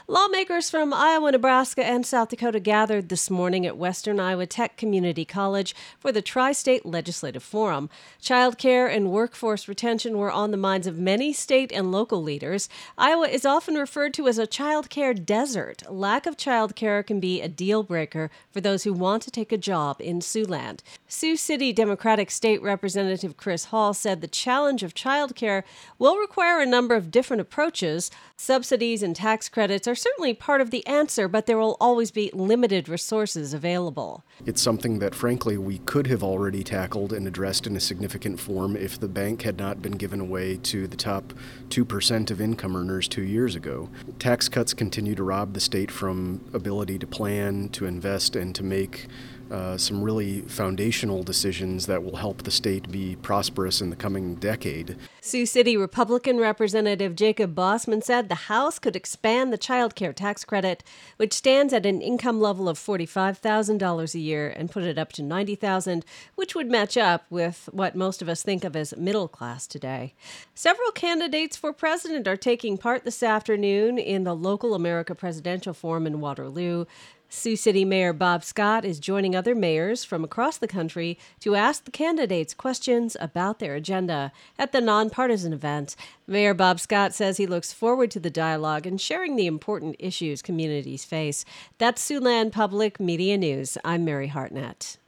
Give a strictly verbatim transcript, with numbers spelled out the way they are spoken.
Lawmakers from Iowa, Nebraska, and South Dakota gathered this morning at Western Iowa Tech Community College for the Tri-State Legislative Forum. Child care and workforce retention were on the minds of many state and local leaders. Iowa is often referred to as a child care desert. Lack of child care can be a deal breaker for those who want to take a job in Siouxland. Sioux City Democratic State Representative Chris Hall said the challenge of child care will require a number of different approaches. Subsidies and tax credits are certainly part of the answer, but there will always be limited resources available. It's something that, frankly, we could have already tackled and addressed in a significant form if the bank had not been given away to the top two percent of income earners two years ago. Tax cuts continue to rob the state from ability to plan, to invest, and to make Uh, some really foundational decisions that will help the state be prosperous in the coming decade. Sioux City Republican Representative Jacob Bossman said the House could expand the child care tax credit, which stands at an income level of forty-five thousand dollars a year, and put it up to ninety thousand dollars, which would match up with what most of us think of as middle class today. Several candidates for president are taking part this afternoon in the local America Presidential Forum in Waterloo. Sioux City Mayor Bob Scott is joining other mayors from across the country to ask the candidates questions about their agenda at the nonpartisan event. Mayor Bob Scott says he looks forward to the dialogue and sharing the important issues communities face. That's Siouxland Public Media News. I'm Mary Hartnett.